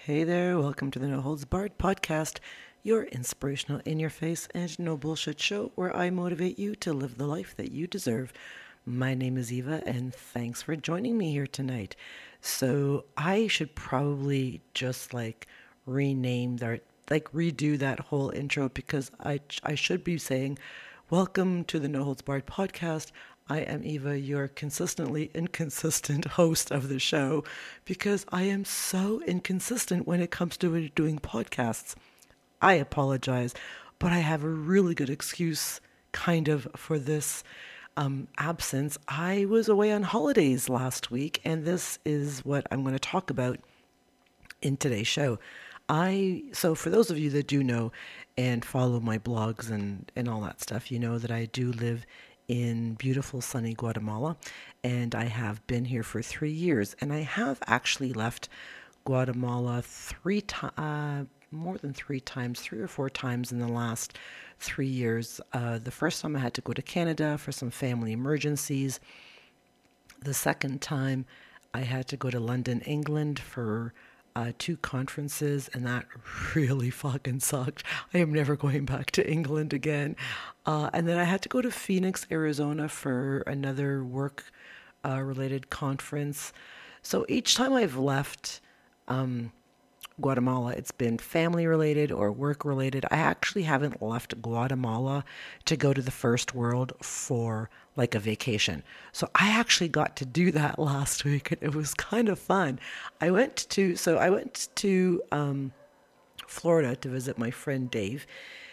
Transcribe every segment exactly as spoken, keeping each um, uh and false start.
Hey there, welcome to the No Holds Barred podcast, your inspirational, in your face, and no bullshit show where I motivate you to live the life that you deserve. My name is Eva, and thanks for joining me here tonight. So, I should probably just like rename that, like redo that whole intro because I, I should be saying, welcome to the No Holds Barred podcast. I am Eva, your consistently inconsistent host of the show, because I am so inconsistent when it comes to doing podcasts. I apologize, but I have a really good excuse, kind of, for this um, absence. I was away on holidays last week, and this is what I'm going to talk about in today's show. I so for those of you that do know and follow my blogs and, and all that stuff, you know that I do live in beautiful sunny Guatemala, and I have been here for three years, and I have actually left Guatemala three times, uh, more than three times, three or four times in the last three years. Uh, the first time I had to go to Canada for some family emergencies. The second time I had to go to London, England for Uh, two conferences, and that really fucking sucked. I am never going back to England again. Uh, and then I had to go to Phoenix, Arizona for another work uh, related conference. So each time I've left um, Guatemala, it's been family related or work related. I actually haven't left Guatemala to go to the first world for like a vacation. So I actually got to do that last week, and it was kind of fun. I went to, so I went to um, Florida to visit my friend Dave,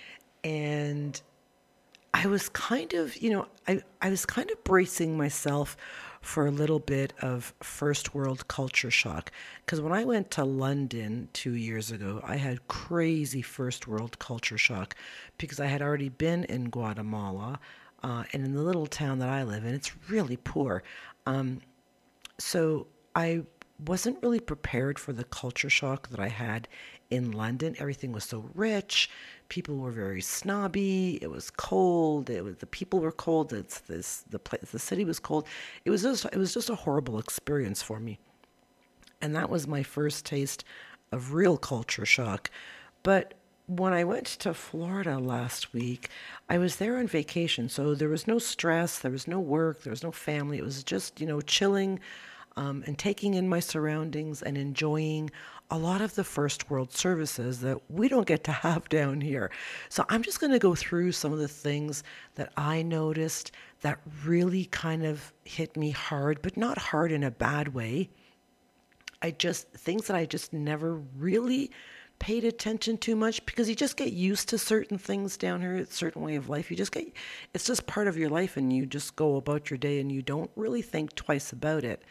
and I was kind of, you know, I, I was kind of bracing myself for a little bit of first world culture shock. Because when I went to London two years ago, I had crazy first world culture shock because I had already been in Guatemala uh, and in the little town that I live in, it's really poor. Um, so I wasn't really prepared for the culture shock that I had in London. Everything was so rich. People were very snobby. It was cold. It was the people were cold. It's this the place. The city was cold. It was just it was just a horrible experience for me, and that was my first taste of real culture shock. But when I went to Florida last week, I was there on vacation, so there was no stress. There was no work. There was no family. It was just, you know, chilling. Um, and taking in my surroundings and enjoying a lot of the first world services that we don't get to have down here. So I'm just going to go through some of the things that I noticed that really kind of hit me hard, but not hard in a bad way. I just, things that I just never really paid attention to much because you just get used to certain things down here, it's a certain way of life. You just get, it's just part of your life, and you just go about your day and you don't really think twice about it.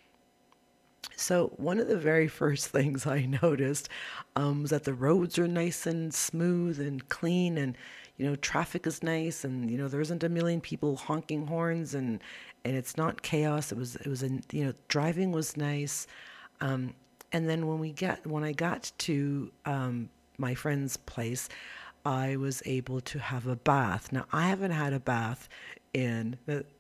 So one of the very first things I noticed um, was that the roads are nice and smooth and clean, and you know traffic is nice, and you know there isn't a million people honking horns, and and it's not chaos. It was it was a, you know driving was nice, um, and then when we get when I got to um, my friend's place, I was able to have a bath. Now I haven't had a bath in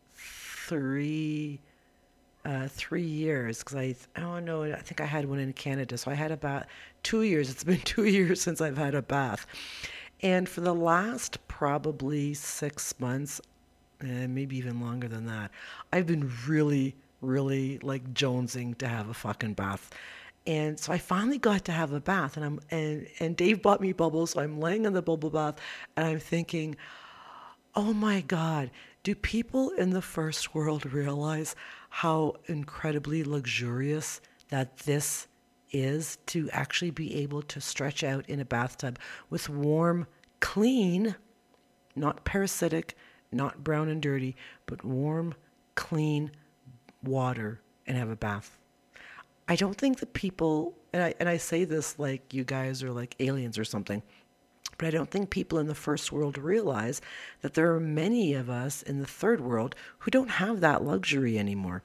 three. Uh, three years because I, oh no, I think I had one in Canada. So I had about two years. It's been two years since I've had a bath. And for the last probably six months, and maybe even longer than that, I've been really, really like jonesing to have a fucking bath. And so I finally got to have a bath, and I'm and, and Dave bought me bubbles. So I'm laying in the bubble bath and I'm thinking, oh my God, do people in the first world realize how incredibly luxurious that this is, to actually be able to stretch out in a bathtub with warm, clean, not parasitic, not brown and dirty, but warm, clean water and have a bath? I don't think that people, and I, and I say this like you guys are like aliens or something, but I don't think people in the first world realize that there are many of us in the third world who don't have that luxury anymore.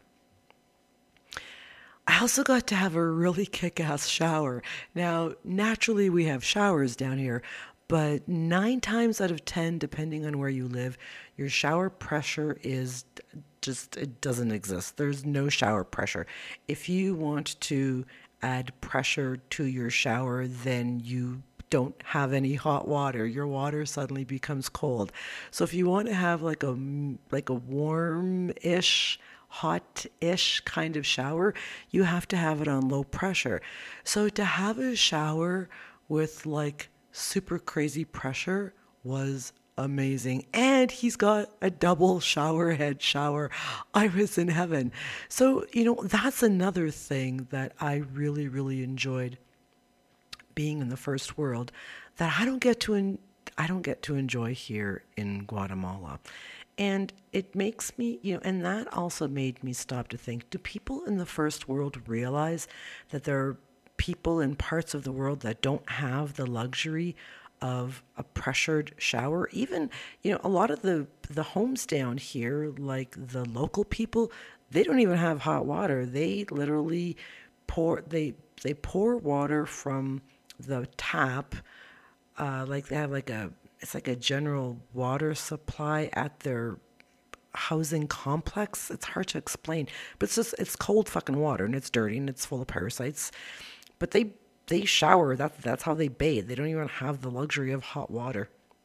I also got to have a really kick-ass shower. Now, naturally we have showers down here, but nine times out of ten, depending on where you live, your shower pressure is just, it doesn't exist. There's no shower pressure. If you want to add pressure to your shower, then you don't have any hot water. Your water suddenly becomes cold. So if you want to have like a like a warm-ish, hot-ish kind of shower, you have to have it on low pressure. So to have a shower with like super crazy pressure was amazing. And he's got a double shower head shower. I was in heaven. So, you know, that's another thing that I really, really enjoyed being in the first world that I don't get to en- I don't get to enjoy here in Guatemala. And it makes me, you know, and that also made me stop to think, do people in the first world realize that there are people in parts of the world that don't have the luxury of a pressured shower? Even, you know, a lot of the the homes down here, like the local people, they don't even have hot water. They literally pour they they pour water from the tap, uh, like they have like a, it's like a general water supply at their housing complex. It's hard to explain, but it's just, it's cold fucking water and it's dirty and it's full of parasites. But they, they shower, that, that's how they bathe. They don't even have the luxury of hot water.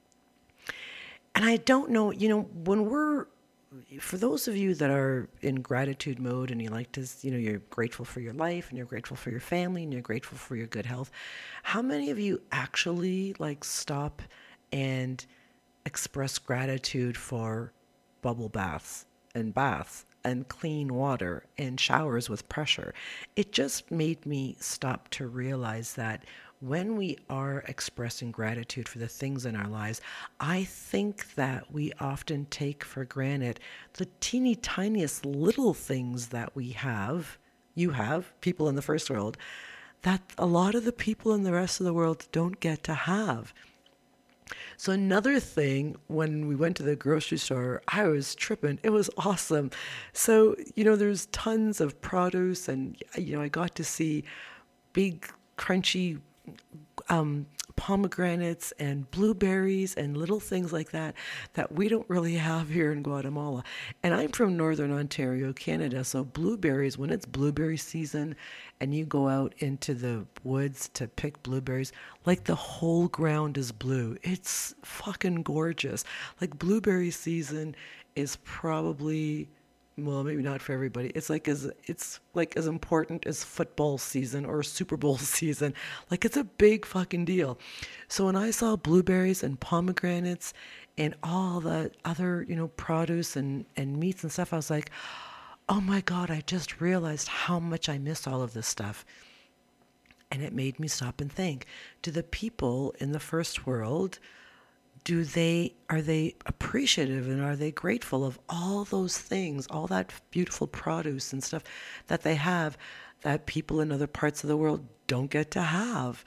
And I don't know, you know, when we're, for those of you that are in gratitude mode and you like to, you know, you're grateful for your life and you're grateful for your family and you're grateful for your good health, how many of you actually like stop and express gratitude for bubble baths and baths and clean water and showers with pressure? It just made me stop to realize that when we are expressing gratitude for the things in our lives, I think that we often take for granted the teeny tiniest little things that we have, you have, people in the first world, that a lot of the people in the rest of the world don't get to have. So another thing, when we went to the grocery store, I was tripping. It was awesome. So, you know, there's tons of produce and, you know, I got to see big, crunchy um, pomegranates and blueberries and little things like that that we don't really have here in Guatemala. And I'm from Northern Ontario, Canada, so blueberries, when it's blueberry season and you go out into the woods to pick blueberries, like the whole ground is blue. It's fucking gorgeous. Like blueberry season is probably, well, maybe not for everybody. It's like as it's like as important as football season or Super Bowl season. Like it's a big fucking deal. So when I saw blueberries and pomegranates and all the other, you know, produce and, and meats and stuff, I was like, oh my God, I just realized how much I miss all of this stuff. And it made me stop and think, do the people in the first world, do they, are they appreciative and are they grateful of all those things, all that beautiful produce and stuff that they have that people in other parts of the world don't get to have?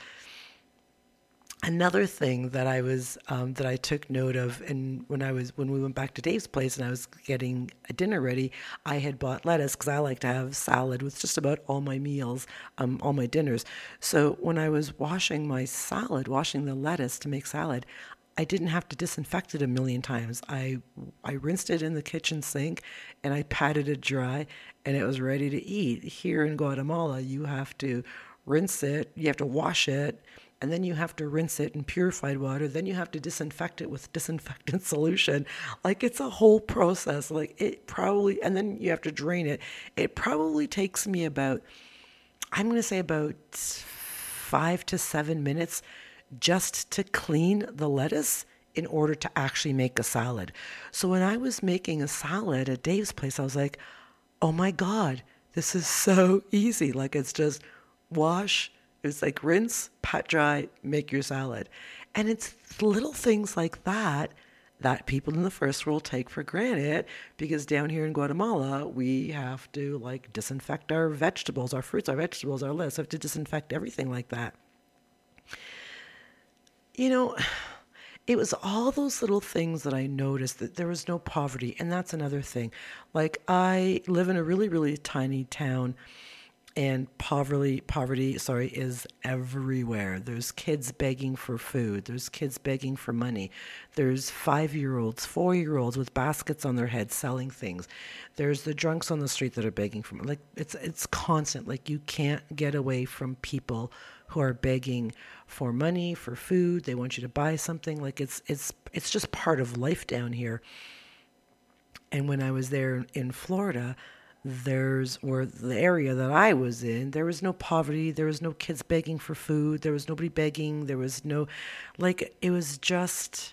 Another thing that I was, um, that I took note of, and when I was, when we went back to Dave's place and I was getting a dinner ready, I had bought lettuce because I like to have salad with just about all my meals, um, all my dinners. So when I was washing my salad, washing the lettuce to make salad, I didn't have to disinfect it a million times. I I rinsed it in the kitchen sink and I patted it dry and it was ready to eat. Here in Guatemala, you have to rinse it, you have to wash it, and then you have to rinse it in purified water. Then you have to disinfect it with disinfectant solution. Like it's a whole process. Like it probably, and then you have to drain it. It probably takes me about, I'm going to say about five to seven minutes just to clean the lettuce in order to actually make a salad. So when I was making a salad at Dave's place, I was like, oh my God, this is so easy. Like it's just wash, it's like rinse, pat dry, make your salad. And it's little things like that that people in the first world take for granted, because down here in Guatemala, we have to like disinfect our vegetables, our fruits, our vegetables, our lettuce, have to disinfect everything like that. You know, it was all those little things that I noticed, that there was no poverty. And that's another thing. Like I live in a really, really tiny town. And poverty, poverty, sorry, is everywhere. There's kids begging for food. There's kids begging for money. There's five-year-olds, four-year-olds with baskets on their heads selling things. There's the drunks on the street that are begging for money. Like it's it's constant. Like you can't get away from people who are begging for money, for food. They want you to buy something. Like it's it's it's just part of life down here. And when I was there in Florida, there's or the area that I was in, there was no poverty, there was no kids begging for food, there was nobody begging, there was no, like, it was just,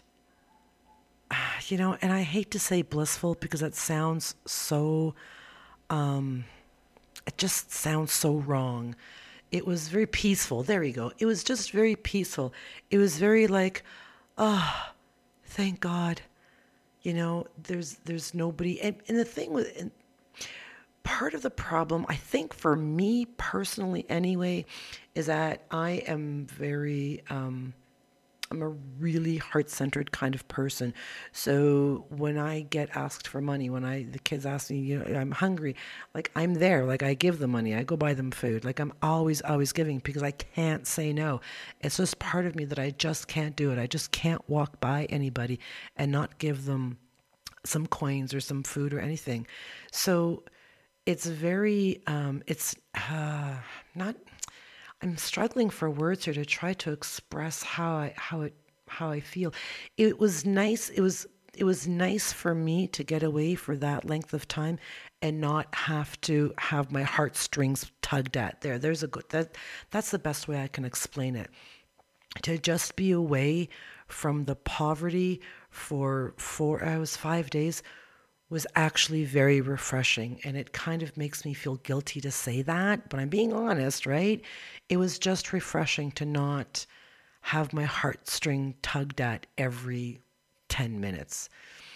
you know, and I hate to say blissful because that sounds so, um, it just sounds so wrong. It was very peaceful. There you go. It was just very peaceful. It was very like, oh, thank God. You know, there's there's nobody. And, and the thing with, and part of the problem, I think for me personally anyway, is that I am very, um, I'm a really heart-centered kind of person. So when I get asked for money, when I the kids ask me, you know, I'm hungry, like I'm there, like I give them money, I go buy them food, like I'm always, always giving because I can't say no. It's just part of me that I just can't do it. I just can't walk by anybody and not give them some coins or some food or anything. So it's very, um, it's uh, not. I'm struggling for words here to try to express how I how it how I feel. It was nice. It was it was nice for me to get away for that length of time and not have to have my heartstrings tugged at. There, there's a good that that's the best way I can explain it. To just be away from the poverty for four, I was five days. Was actually very refreshing, and it kind of makes me feel guilty to say that, but I'm being honest, right? It was just refreshing to not have my heartstring tugged at every ten minutes.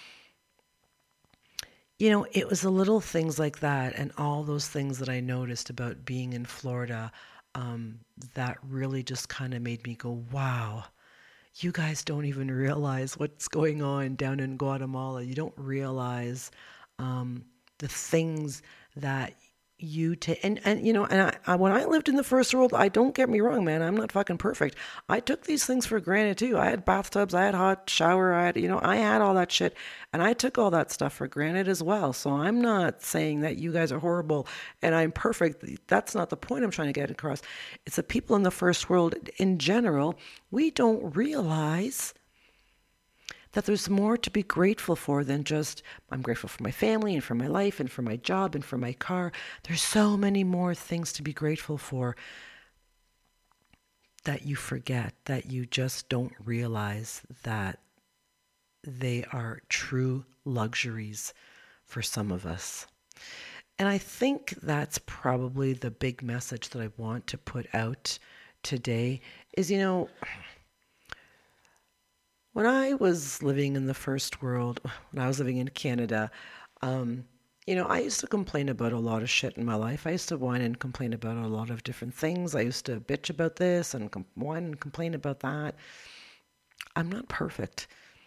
You know, it was the little things like that and all those things that I noticed about being in Florida um, that really just kind of made me go, wow. You guys don't even realize what's going on down in Guatemala. You don't realize um, the things that you take. And, and, you know, and I, I, when I lived in the first world, I don't get me wrong, man, I'm not fucking perfect. I took these things for granted too. I had bathtubs, I had hot shower, I had, you know, I had all that shit. And I took all that stuff for granted as well. So I'm not saying that you guys are horrible and I'm perfect. That's not the point I'm trying to get across. It's the people in the first world in general, we don't realize that there's more to be grateful for than just, I'm grateful for my family and for my life and for my job and for my car. There's so many more things to be grateful for that you forget, that you just don't realize that they are true luxuries for some of us. And I think that's probably the big message that I want to put out today is, you know, when I was living in the first world, when I was living in Canada, um, you know, I used to complain about a lot of shit in my life. I used to whine and complain about a lot of different things. I used to bitch about this and com- whine and complain about that. I'm not perfect.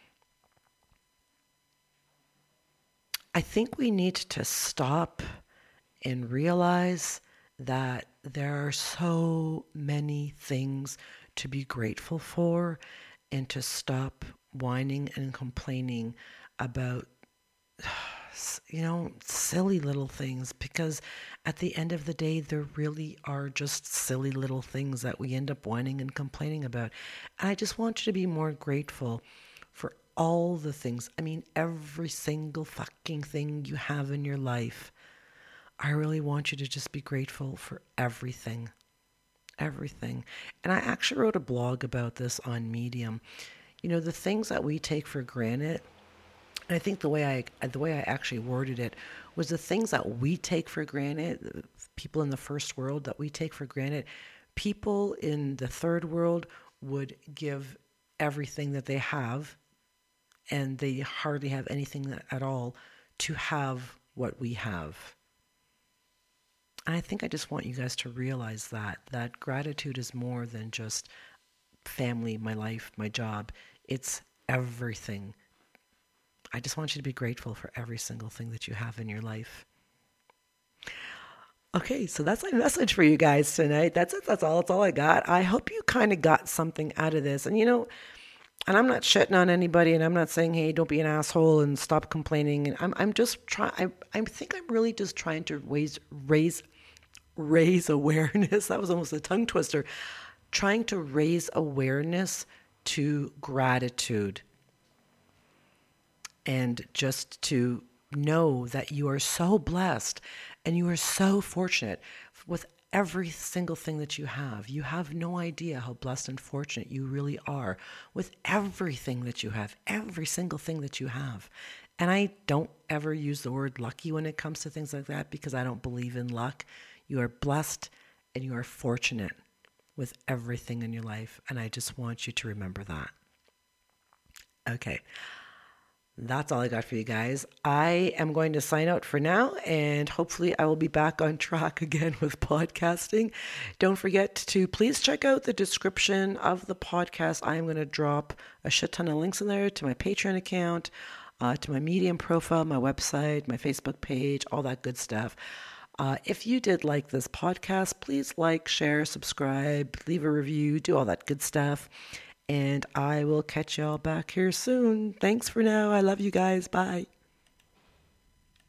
I think we need to stop and realize that there are so many things to be grateful for, and to stop whining and complaining about, you know, silly little things, because at the end of the day, there really are just silly little things that we end up whining and complaining about. And I just want you to be more grateful for all the things. I mean, every single fucking thing you have in your life. I really want you to just be grateful for everything. Everything. And I actually wrote a blog about this on Medium. You know, the things that we take for granted, and I think the way I the way I actually worded it was the things that we take for granted, people in the first world that we take for granted, people in the third world would give everything that they have, and they hardly have anything at all to have what we have. And I think I just want you guys to realize that, that gratitude is more than just family, my life, my job. It's everything. I just want you to be grateful for every single thing that you have in your life. Okay, so that's my message for you guys tonight. That's it. That's all. That's all I got. I hope you kind of got something out of this. And you know, and I'm not shitting on anybody, and I'm not saying, hey, don't be an asshole and stop complaining. And I'm, I'm just trying. I, I think I'm really just trying to raise, raise, raise awareness. That was almost a tongue twister. Trying to raise awareness to gratitude, and just to know that you are so blessed and you are so fortunate with every single thing that you have. You have no idea how blessed and fortunate you really are with everything that you have, every single thing that you have. And I don't ever use the word lucky when it comes to things like that because I don't believe in luck. You are blessed and you are fortunate with everything in your life. And I just want you to remember that. Okay. That's all I got for you guys. I am going to sign out for now, and hopefully I will be back on track again with podcasting. Don't forget to please check out the description of the podcast. I am going to drop a shit ton of links in there to my Patreon account, uh, to my Medium profile, my website, my Facebook page, all that good stuff. Uh, if you did like this podcast, please like, share, subscribe, leave a review, do all that good stuff. And I will catch y'all back here soon. Thanks for now. I love you guys. Bye.